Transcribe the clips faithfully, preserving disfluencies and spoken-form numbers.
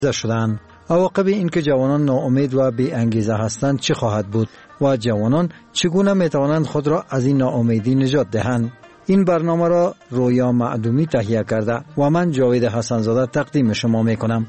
شدند. عواقب این که جوانان ناامید و بی انگیزه هستند چه خواهد بود و جوانان چگونه می توانند خود را از این ناامیدی نجات دهند؟ این برنامه را رویا معدومی تهیه کرده و من جاوید حسن‌زاده تقدیم شما می کنم.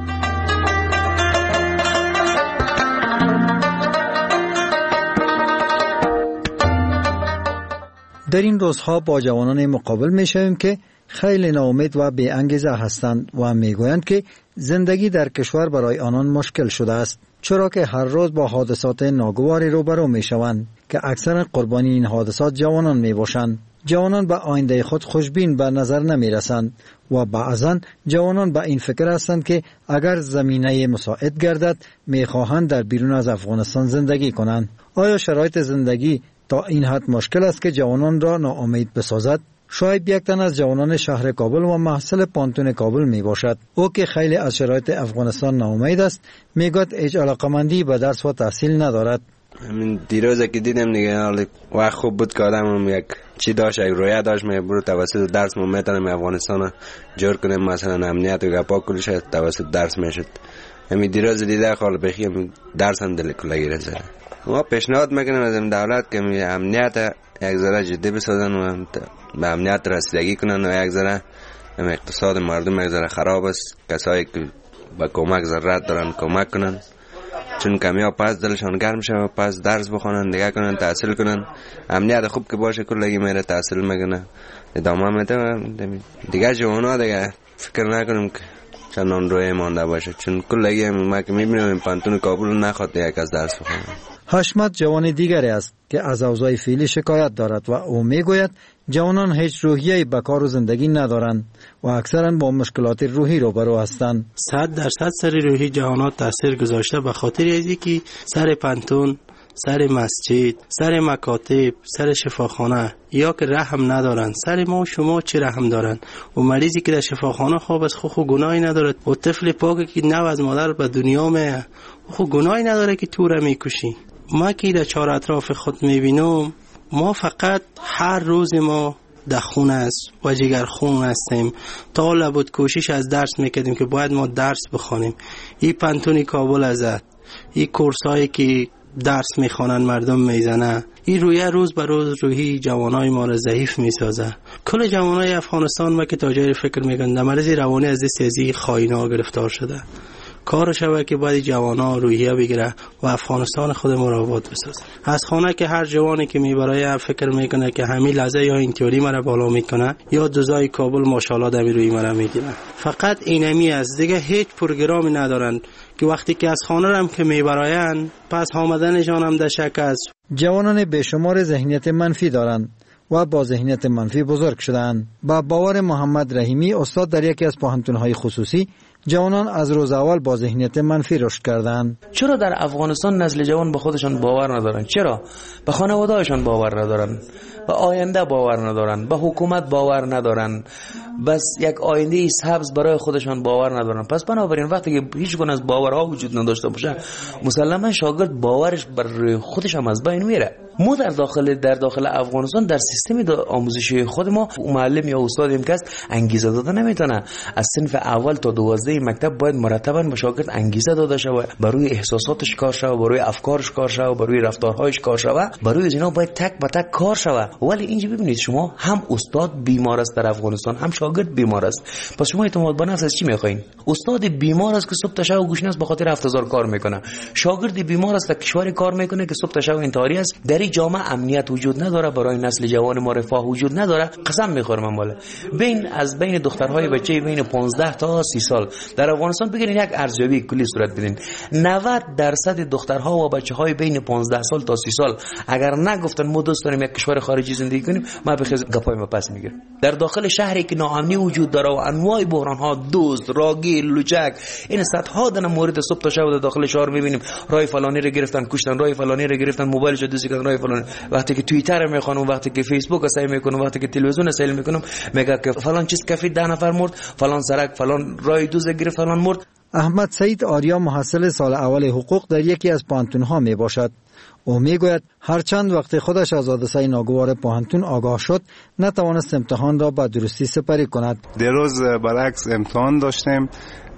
در این روزها با جوانان مقابل می شویم که خیلی ناامید و بی انگیزه هستند و می گویند که زندگی در کشور برای آنان مشکل شده است، چرا که هر روز با حادثات ناگواری روبرو می شوند که اکثر قربانی این حادثات جوانان می باشند. جوانان به آینده خود خوشبین به نظر نمی رسند و بعضا جوانان به این فکر هستند که اگر زمینه مساعد گردد می خواهند در بیرون از افغانستان زندگی کنند. آیا شرایط زندگی تا این حد مشکل است که جوانان را ناامید بسازد؟ شاید یک تن از جوانان شهر کابل و محصل پانتون کابل می باشد. او که خیلی از شرایط افغانستان ناامید است، می گوید هیچ علاقمندی به درس و تحصیل ندارد. من دیروز که دیدم دیگه حالا وقت خوب بود که آدم یک چی داشت، یک رویا داشت، می برو توسط درس ما میتونم افغانستان جور کنیم، مثلا امنیت و گپا کلش توسط درس میشد. همین دیروز دیده خال بخیم درس هم دل کلا گیره. ما پیشنهاد میکنیم از دولت که امنیت یک ذره جدی بسازن و به امنیت رسیدگی کنن و یک ذره اقتصاد مردم یک ذره خراب است، کسایی که با کمک ضرورت دارن کمک کنن، چون کمیا پس دلشان گرم شه و پس درس بخونن، دیگه کنن، تحصیل کنن. امنیت خوب که باشه کلگی میره تحصیل میکنه، ادامه میده. دیگه جوانا دیگه فکر نکنیم که چندان روی مانده باشه، چون کلگی ما که میبینیم این پانتون کابل نخواد یک از درس بخونه. حشمت جوان دیگری است که از اوضاع فعلی شکایت دارد و او میگوید جوانان هیچ روحیه‌ای به کار و زندگی ندارند و اکثرا با مشکلات روحی روبرو هستند. صد درصد سر روحی جوانات تاثیر گذاشته به خاطر اینکه سر پانتون، سر مسجد، سر مکاتب، سر شفاخانه یا که رحم ندارند. سر ما و شما چه رحم دارند؟ و مریضی که در شفاخانه خواب است خو گناهی ندارد، و طفل پاکی که نو از مادر به دنیا میه خو گناهی نداره که تو را میکشی. ما که در چهار اطراف خود میبینم، ما فقط هر روز ما در خون است و جگر خون هستیم. تا لابد کوشش از درس میکردیم که باید ما درس بخوانیم. این پانتونی کابل ازد، این کورسایی که درس میخوانن مردم میزنه، این رویه روز به روز روحی جوانای ما را ضعیف میسازه. کل جوانای افغانستان ما که تاجر فکر میگن در مرض روانی از دست خائنا گرفتار شده. کار شوه که باید جوانا روحیه بگیره و افغانستان خود ما را آباد بسازه. از خانه که هر جوانی که میبره فکر میکنه که همین لحظه یا این تئوری مرا بالا میکنه یا دوزای کابل ماشاءالله دمی روی مرا میگیره. فقط اینمی از دیگه هیچ پروگرامی ندارن که وقتی که از خانه هم که میبراین پس آمدنشان هم در شک است. جوانان بیشمار ذهنیت منفی دارند و با ذهنیت منفی بزرگ شدند. با باور محمد رحیمی استاد در یکی از پوهنتون‌های خصوصی، جوانان از روز اول با ذهنیت منفی رشد کردند. چرا در افغانستان نسل جوان به خودشان باور ندارن؟ چرا به خانواده‌هاشان باور ندارن؟ به آینده باور ندارن؟ به حکومت باور ندارن؟ بس یک آینده سبز برای خودشان باور ندارن. پس بنابراین وقتی که هیچ گونه از باورها وجود نداشته باشه، مسلما شاگرد باورش بر خودش هم از بین میره. ما در داخل در داخل افغانستان در سیستم آموزشی خود ما معلم یا استادیم که است انگیزه داده نمیتونه. از صنف اول تا دوازده مکتب باید مرتبا به شاگرد انگیزه داده شود، برای احساساتش کار شود، برای افکارش کار شود، برای رفتارهایش کار شود، برای اینا باید تک به تک کار شود. ولی اینجا ببینید شما هم استاد بیمار است در افغانستان، هم شاگرد بیمار است. پس شما اعتماد به نفس از چی میخواین؟ استاد بیمار است که صبح تا شب گوشناس به خاطر هفت هزار کار میکنه. شاگرد بیمار است در کشوری کار میکنه که صبح تا شب انتحاری است. در این جامعه امنیت وجود نداره، برای نسل جوان ما رفاه وجود نداره. قسم میخورم من بالا بین از بین دخترهای بچه بین پانزده تا سی سال در افغانستان بگیرین یک ارزیابی کلی صورت بدین، نود درصد دخترها و بچهای بین پانزده سال تا سی سال اگر نگفتن ما دوست داریم یک کشور خارجی زندگی کنیم، ما بخیز گپای ما پس میگیرم. در داخل شهری که ناامنی وجود داره و انواع بحران ها، دزد، راگیر، لوچک، این صدها دونه مورد صبح تا شب در داخل شهر میبینیم. رای فلانی رو گرفتن کشتن، رای فلانی رو گرفتن موبایلش دزدی کردن، رای فلانی. وقتی که توییتر میخوانم، وقتی که فیسبوک سعی میکنم، وقتی که تلویزیون سعی میکنم، میگه که فلان چیز کفی ده نفر مرد، فلان سرک فلان رای دوز گرفت، فلان مرد. احمد سعید آریا محصل سال اول حقوق در یکی از پوهنتون‌ها می باشد. او می گوید هرچند وقتی خودش از حادثه ناگوار پوهنتون آگاه شد، نتوانست امتحان را به درستی سپری کند. دیروز برعکس امتحان داشتیم،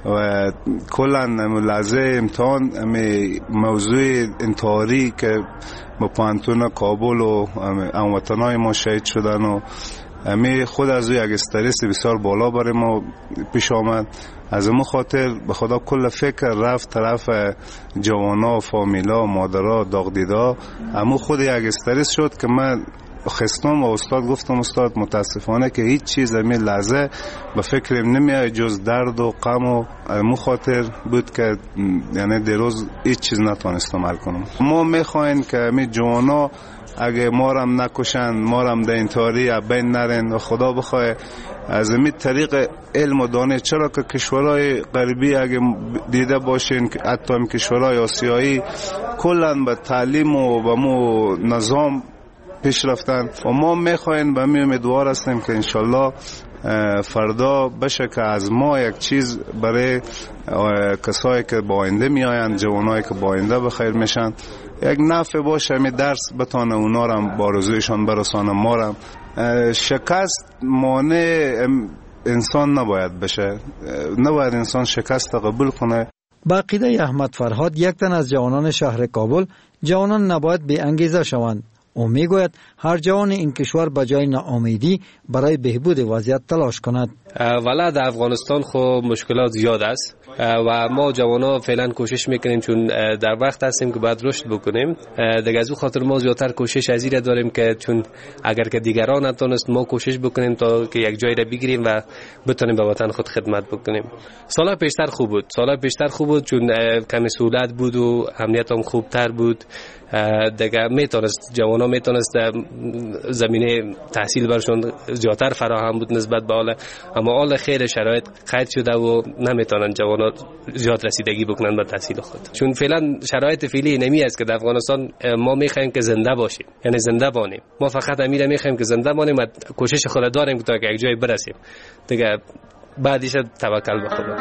و کلا لحظه امتحان موضوع انتحاری که با پانتون کابل و هموطنای ما شهید شدن و امی خود از او یک استرس بسیار بالا برای ما پیش آمد. از اون خاطر به خدا کل فکر رفت طرف جوانا، فامیلا، مادرها، داغ دیدا. اما خود یک استرس شد که من خستم و استاد گفتم استاد متاسفانه که هیچ چیز امی لحظه به فکرم نمیاد جز درد و غم و مو خاطر بود که یعنی دیروز هیچ چیز نتونستم حل کنم. ما میخوایم که امی جوانا اگه ما رم نکشن، ما رم در انتحاری بین نرن و خدا بخواه از این طریق علم و دانه. چرا که کشورهای غربی اگه دیده باشین که حتی هم کشورهای آسیایی کلن به تعلیم و به مو نظام پیش رفتن و ما میخوایم به می امیدوار هستیم که انشالله فردا بشه که از ما یک چیز برای کسایی که با آینده می آیند، جوانایی که با آینده بخیر میشن، یک نفع باشه، می درس بتانه اونا رو با آرزویشان برسانه. ما رو شکست مانع انسان نباید بشه، نباید انسان شکست قبول کنه. با عقیده احمد فرهاد، یک تن از جوانان شهر کابل، جوانان نباید بی انگیزه شوند. او میگوید هر جوان این کشور بجای ناامیدی برای بهبود وضعیت تلاش کند. والا در افغانستان خو مشکلات زیاد است و ما جوانا فعلا کوشش میکنیم چون در وقت هستیم که باید رشد بکنیم. دیگه از اون خاطر ما زیادتر کوشش از این داریم که چون اگر که دیگران نتونست ما کوشش بکنیم تا که یک جایی را بگیریم و بتونیم به وطن خود خدمت بکنیم. سال پیشتر خوب بود، سال پیشتر خوب بود چون کمی سهولت بود و امنیت هم خوبتر بود. دیگه میتونست جوانا میتونست زمینه تحصیل برشون زیادتر فراهم بود نسبت به حال، اما حال خیر شرایط قید شده و نمیتونن جوانا زیاد رسیدگی بکنن به تحصیل خود. چون فعلا شرایط فعلی نمی است که در افغانستان ما میخوایم که زنده باشیم، یعنی زنده بانیم. ما فقط امیر میخوایم که زنده بانیم و کوشش خود داریم تا که یک جای برسیم. دیگه بعدش توکل به خدا.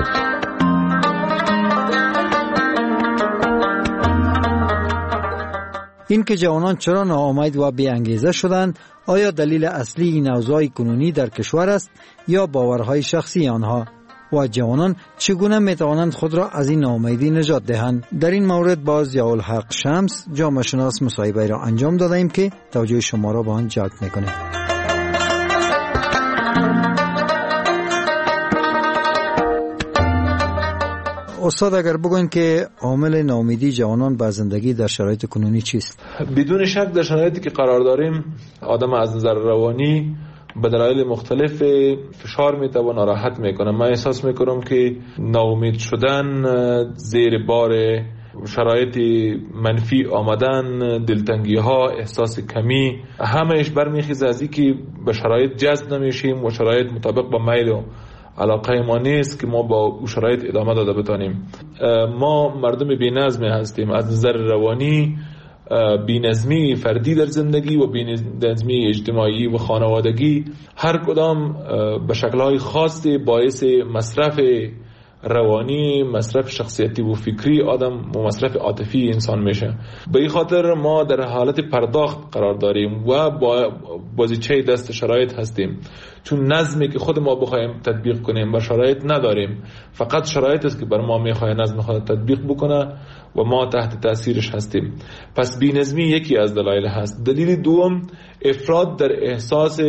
این که جوانان چرا ناامید و بی انگیزه شدند، آیا دلیل اصلی این اوضاع کنونی در کشور است یا باورهای شخصی آنها؟ و جوانان چگونه میتوانند خود را از این ناامیدی نجات دهند؟ در این مورد با ضیاءالحق شمس جامعه شناس مصاحبه را انجام دادیم که توجه شما را به آن جلب میکنه. استاد اگر بگوین که عامل ناامیدی جوانان به زندگی در شرایط کنونی چیست؟ بدون شک در شرایطی که قرار داریم آدم از نظر روانی به دلایل مختلف فشار میتونه و ناراحت میکنه. من احساس میکنم که ناامید شدن، زیر بار شرایط منفی آمدن، دلتنگی ها، احساس کمی، همهش برمیخیزه از اینکه به شرایط جذب نمیشیم و شرایط مطابق با میل و علاقه ما نیست که ما با او شرایط ادامه داده بتانیم. ما مردم بی‌نظم هستیم از نظر روانی، بی‌نظمی فردی در زندگی و بی‌نظمی اجتماعی و خانوادگی هر کدام به شکل‌های خاصی باعث مصرف روانی، مصرف شخصیتی و فکری آدم و مصرف عاطفی انسان میشه. به این خاطر ما در حالت پرداخت قرار داریم و با بازیچه دست شرایط هستیم، چون نظمی که خود ما بخوایم تطبیق کنیم و شرایط نداریم. فقط شرایط است که بر ما میخواد نظم خود تطبیق بکنه و ما تحت تاثیرش هستیم. پس بی‌نظمی یکی از دلایل هست. دلیل دوم افراد در احساس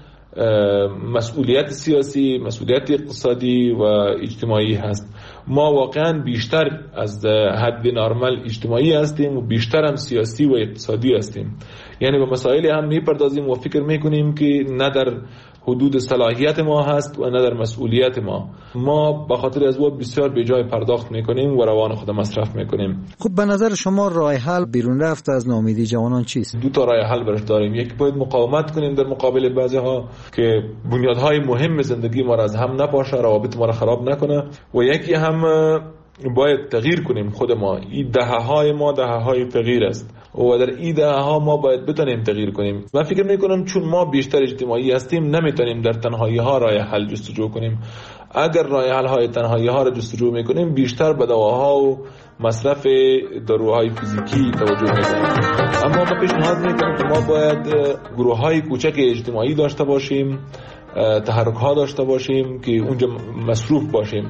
مسئولیت سیاسی، مسئولیت اقتصادی و اجتماعی هست. ما واقعا بیشتر از حد نرمال اجتماعی هستیم و بیشتر هم سیاسی و اقتصادی هستیم. یعنی به مسائل هم میپردازیم و فکر میکنیم که نه در حدود صلاحیت ما هست و نه در مسئولیت ما. ما به خاطر از او بسیار به جای پرداخت میکنیم و روان خود مصرف میکنیم. خب به نظر شما راه حل بیرون رفت از ناامیدی جوانان چیست؟ دو تا راه حل برش داریم. یکی باید مقاومت کنیم در مقابل بعضی ها که بنیادهای مهم زندگی ما را از هم نپاشه، روابط ما را خراب نکنه، و یکی هم باید تغییر کنیم خود ما. این دهه های ما دهه های تغییر است و در این دهه ها ما باید بتونیم تغییر کنیم. من فکر میکنم چون ما بیشتر اجتماعی هستیم نمیتونیم در تنهایی ها راه حل جستجو کنیم. اگر راه حل های تنهایی ها را جستجو میکنیم بیشتر به دواها و مصرف داروهای فیزیکی توجه میکنیم. اما ما پیشنهاد میکنم که ما باید گروه های کوچک اجتماعی داشته باشیم، تحرک ها داشته باشیم که اونجا مصروف باشیم.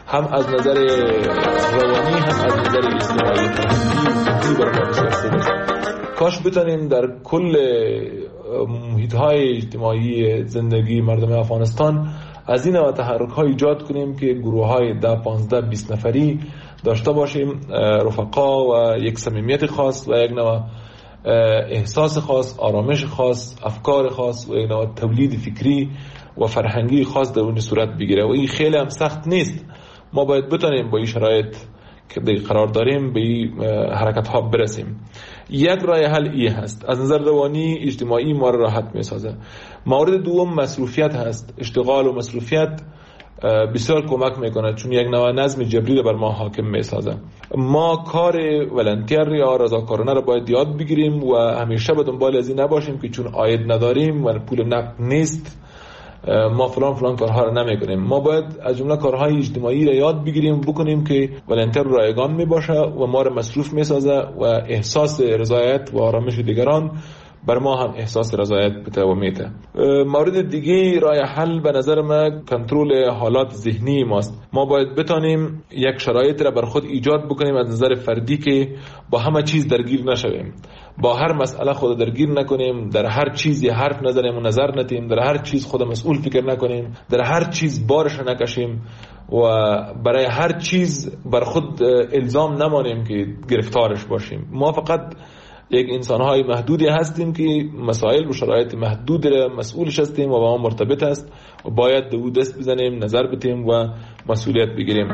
هم از نظر روانی هم از نظر اجتماعی فرهنگی برای ما بسیار خوب است. کاش بتونیم در کل محیط‌های اجتماعی زندگی مردم افغانستان از این نوع تحرک‌ها ایجاد کنیم که گروه‌های ده پانزده بیست نفری داشته باشیم، رفقا و یک صمیمیت خاص و یک نوع احساس خاص، آرامش خاص، افکار خاص و یک نوع تولید فکری و فرهنگی خاص در اون صورت بگیره و این خیلی هم سخت نیست. ما باید بتونیم با این شرایط که قرار داریم به این حرکت ها برسیم. یک راه حل ای هست، از نظر روانی اجتماعی ما را راحت می سازه. مورد دوم مصروفیت هست. اشتغال و مصروفیت بسیار کمک میکنه چون یک نوع نظم جبری بر ما حاکم میسازه. ما کار ولنتیر یا رضاکارانه را باید یاد بگیریم و همیشه به دنبال از این نباشیم که چون عاید نداریم و پول نقد نیست ما فلان فلان کارها را نمیکنیم. ما باید از جمله کارهای اجتماعی را یاد بگیریم بکنیم که ولنتیر رایگان میباشه و ما را مصروف میسازه و احساس رضایت و آرامش دیگران بر ما هم احساس رضایت بده و میده. مورد دیگه راه حل به نظر من کنترل حالات ذهنی ماست. ما باید بتانیم یک شرایط را بر خود ایجاد بکنیم از نظر فردی که با همه چیز درگیر نشویم، با هر مسئله خود درگیر نکنیم، در هر چیزی حرف نزنیم و نظر ندیم، در هر چیز خود مسئول فکر نکنیم، در هر چیز بارش نکشیم و برای هر چیز بر خود الزام نمانیم که گرفتارش باشیم. ما فقط یک انسان‌های محدودی هستیم که مسائل و شرایط محدود را مسئولش هستیم و با ما مرتبط است و باید دو دست بزنیم، نظر بدیم و مسئولیت بگیریم.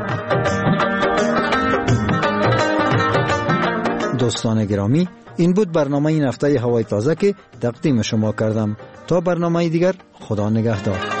دوستان گرامی، این بود برنامه این هفته هوای تازه که تقدیم شما کردم. تا برنامه دیگر، خدا نگهدار.